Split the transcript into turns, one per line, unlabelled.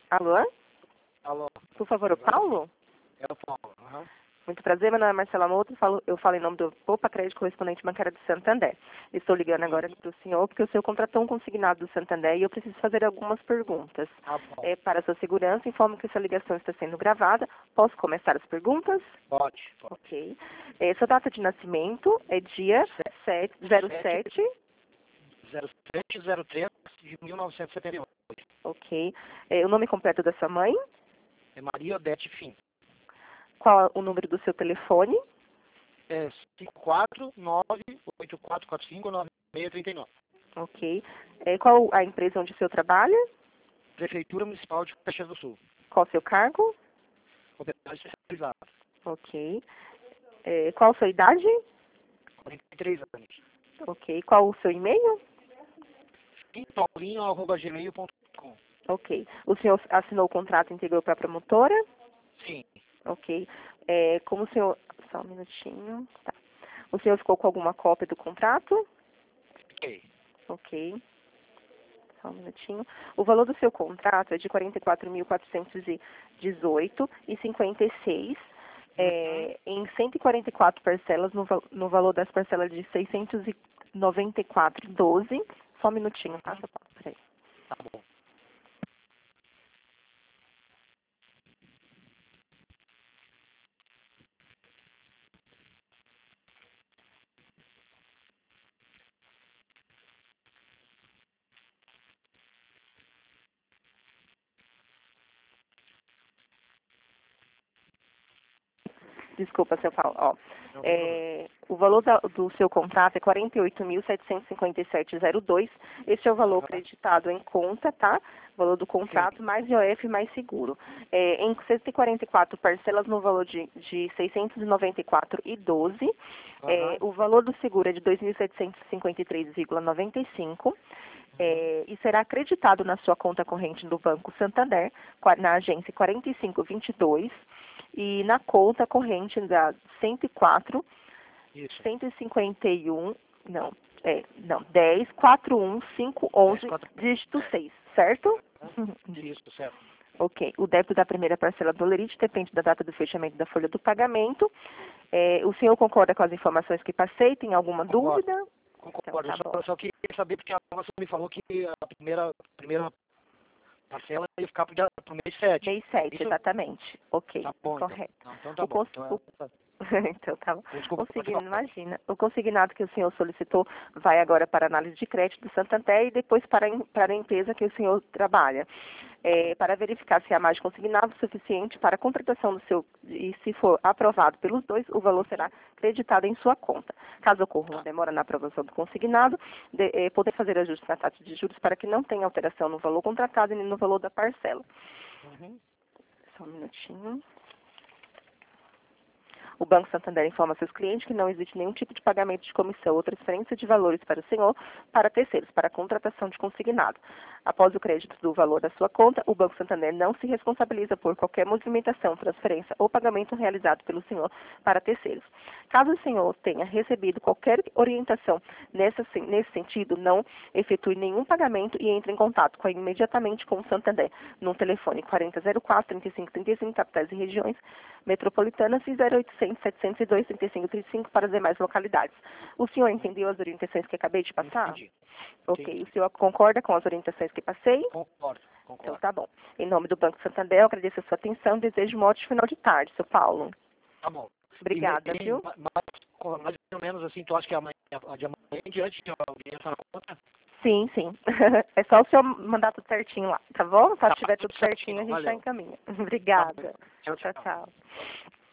Alô?
Alô,
Por favor, o Paulo?
é o Paulo. Aham.
Muito prazer, meu nome é Marcela Mouto, eu falo em nome do Poupa Crédito Correspondente Bancário do Santander. Estou ligando agora para o senhor porque o senhor contratou um consignado do Santander e eu preciso fazer algumas perguntas.
Tá bom.
Para a sua segurança, informo que essa ligação está sendo gravada. Posso começar as perguntas?
Pode.
Ok. Sua data de nascimento é dia 07.
0703 de 1978.
Ok. O nome completo da sua mãe?
É Maria Odete Fim.
Qual o número do seu telefone?
É 549-8445-9639.
Ok. Qual a empresa onde o senhor trabalha?
Prefeitura Municipal de Caxias do Sul.
Qual o seu cargo?
Operário especializado.
Ok. Qual a sua idade?
43 anos.
Ok. Qual o seu e-mail?
Paulinho@gmail.com.
Ok. O senhor assinou o contrato e integrou para a promotora?
Sim.
Ok. Como o senhor... Só um minutinho. Tá. O senhor ficou com alguma cópia do contrato?
Ok.
Ok. Só um minutinho. O valor do seu contrato é de R$ 44.418,56. Em 144 parcelas, no valor das parcelas de R$ 694,12. Só um minutinho, tá? Peraí.
Tá bom.
Desculpa, seu Paulo. Ó,
Não tem problema.
o valor do seu contrato é R$ 48.757,02. Esse é o valor
Aham.
creditado em conta, tá? O valor do
Sim.
contrato, mais IOF, mais seguro. Em 144 parcelas no valor de R$ 694,12.
Aham.
O valor do seguro é de R$ 2.753,95. E será acreditado na sua conta corrente do Banco Santander, na agência 4522, e na conta corrente da 104,
Isso.
151, não, 10, 41511,
10, 4.
dígito 6, certo?
Isso, certo.
Ok. O débito da primeira parcela do Lerite depende da data do fechamento da folha do pagamento. O senhor concorda com as informações que passei? Tem alguma
Concordo.
dúvida? Então,
Concordo.
tá bom.
Eu só queria saber porque a moça me falou que a primeira parcela ia ficar pro mês 7.
Mês 7,
Isso?
exatamente. Ok,
Tá bom, então.
correto.
Não, então tá
O,
bom.
cons- o Então, tá bom.
Desculpa, pode falar.
Imagina. O consignado que o senhor solicitou vai agora para a análise de crédito do Santander e depois para a empresa que o senhor trabalha. Para verificar se há mais consignado o suficiente para a contratação do seu, e se for aprovado pelos dois, o valor será creditado em sua conta. Caso ocorra uma demora na aprovação do consignado, poder fazer ajustes na taxa de juros para que não tenha alteração no valor contratado e nem no valor da parcela.
Uhum.
Só um minutinho. O Banco Santander informa seus clientes que não existe nenhum tipo de pagamento de comissão ou transferência de valores para o senhor, para terceiros, para a contratação de consignado. Após o crédito do valor da sua conta, o Banco Santander não se responsabiliza por qualquer movimentação, transferência ou pagamento realizado pelo senhor para terceiros. Caso o senhor tenha recebido qualquer orientação nesse sentido, não efetue nenhum pagamento e entre em contato imediatamente com o Santander no telefone 4004-3535, capitais e regiões metropolitanas, e 0800 702 3535 para as demais localidades. O senhor entendeu as orientações que acabei de passar?
Entendi.
Ok.
Entendi.
O senhor concorda com as orientações que passei?
Concordo.
Então,
Concordo.
tá bom. Em nome do Banco Santander, eu agradeço a sua atenção e desejo um ótimo final de tarde, seu Paulo.
Tá bom.
Obrigada, viu?
Mais ou menos assim, tu acha que amanhã, de amanhã em diante alguém entra na conta?
Sim, sim. É só o senhor mandar tudo certinho lá, tá bom? Se
Tá,
tiver tudo
tudo
certinho, a
certinho.
gente já
Valeu.
encaminha.
Tá bom.
Obrigada.
Tchau,
Tchau,
tchau.
tchau.